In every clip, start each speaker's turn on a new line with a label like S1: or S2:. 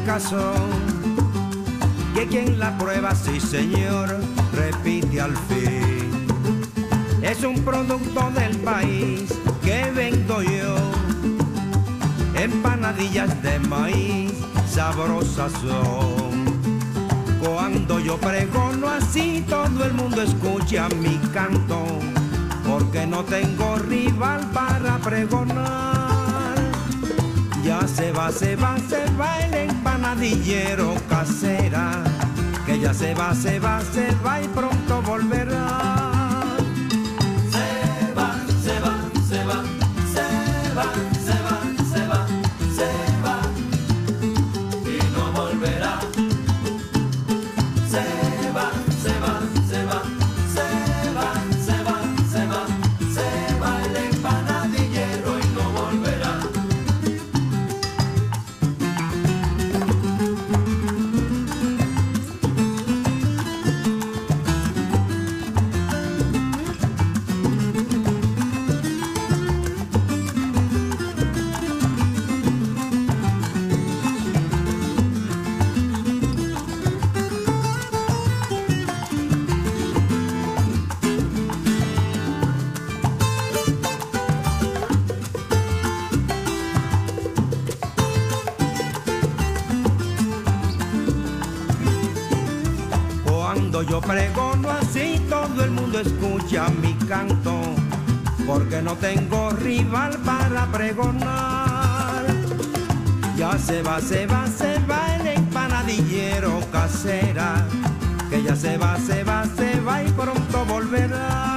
S1: casó, que quien la prueba, sí señor, repite al fin. Es un producto del país que vendo yo, empanadillas de maíz sabrosas son. Cuando yo pregono así, todo el mundo escucha mi canto, porque no tengo rival para pregonar. Ya se va el empanadillero casera, que ya se va y pronto volverá. Yo pregono así, todo el mundo escucha mi canto, porque no tengo rival para pregonar. Ya se va el empanadillero casera, que ya se va y pronto volverá.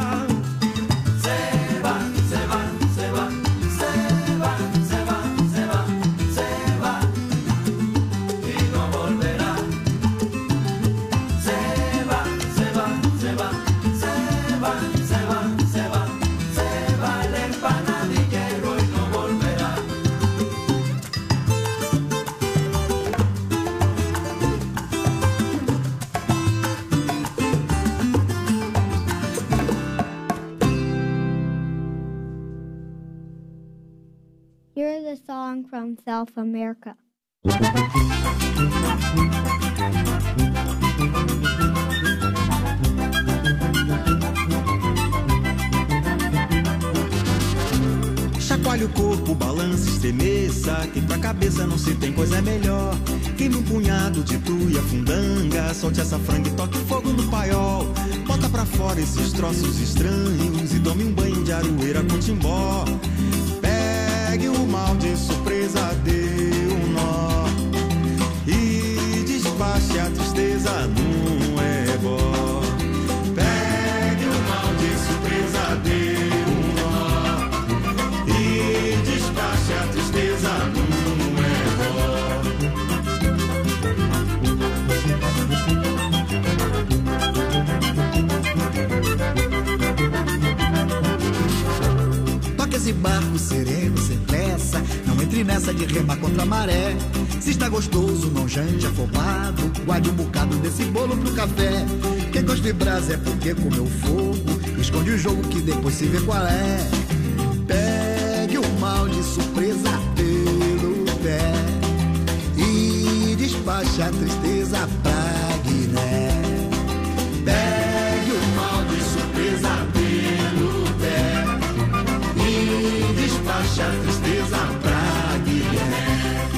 S2: Here's a song from South America.
S3: Chacoalhe o corpo, balance, estremeça, que pra cabeça não se tem coisa melhor. Queime um punhado de tuia, fundanga, solte essa franga e toque fogo no paiol. Bota pra fora esses troços estranhos e tome um banho de aroeira com timbó. Pegue o mal de surpresa, dê um nó e despache a tristeza num ebó. Pegue o mal de surpresa, dê um nó e despache a tristeza num ebó.
S4: Toque esse barco sereno, sem pressa, não entre nessa de remar contra a maré. Se está gostoso, não jante afobado, guarde um bocado desse bolo pro café. Quem gosta de brasa é porque comeu fogo, esconde o jogo que depois se vê qual é. Pegue o mal de surpresa pelo pé e despache a tristeza pra Guiné. Pegue o mal de surpresa pelo pé e despache a tristeza pra Guiné.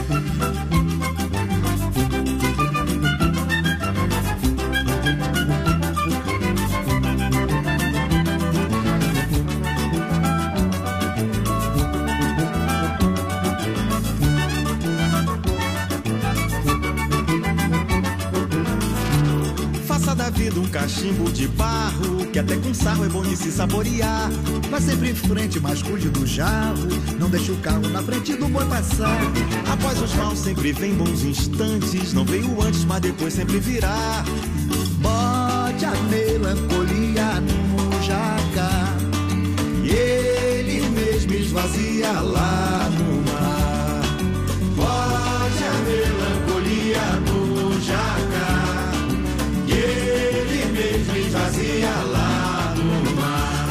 S3: Da vida um cachimbo de barro, que até com sarro é bom de se saborear.
S4: Vá sempre em frente, mas cuide do jarro, não deixe o carro na frente do boi passar.
S3: Após os maus sempre vem bons instantes, não veio antes, mas depois sempre virá.
S4: Bote a melancolia no jacar e ele mesmo esvazia lá no mar. Bote a melancolia no jacar e ele mesmo esvazia lá no mar.